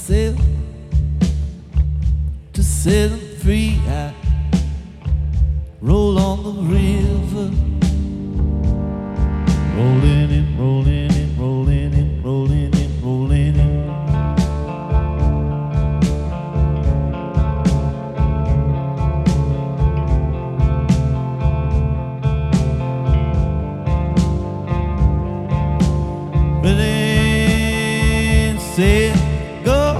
sail to set them free. I roll on the